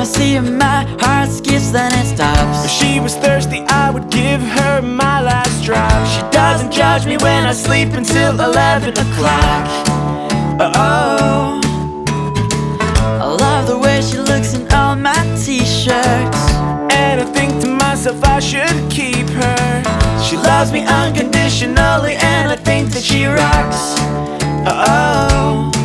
I see her, my heart skips, then it stops. If she was thirsty, I would give her my last drop. She doesn't judge me when I sleep until 11 o'clock. Oh, I love the way she looks in all my t-shirts, and I think to myself I should keep her. she loves me unconditionally, and I think that she rocks. Oh,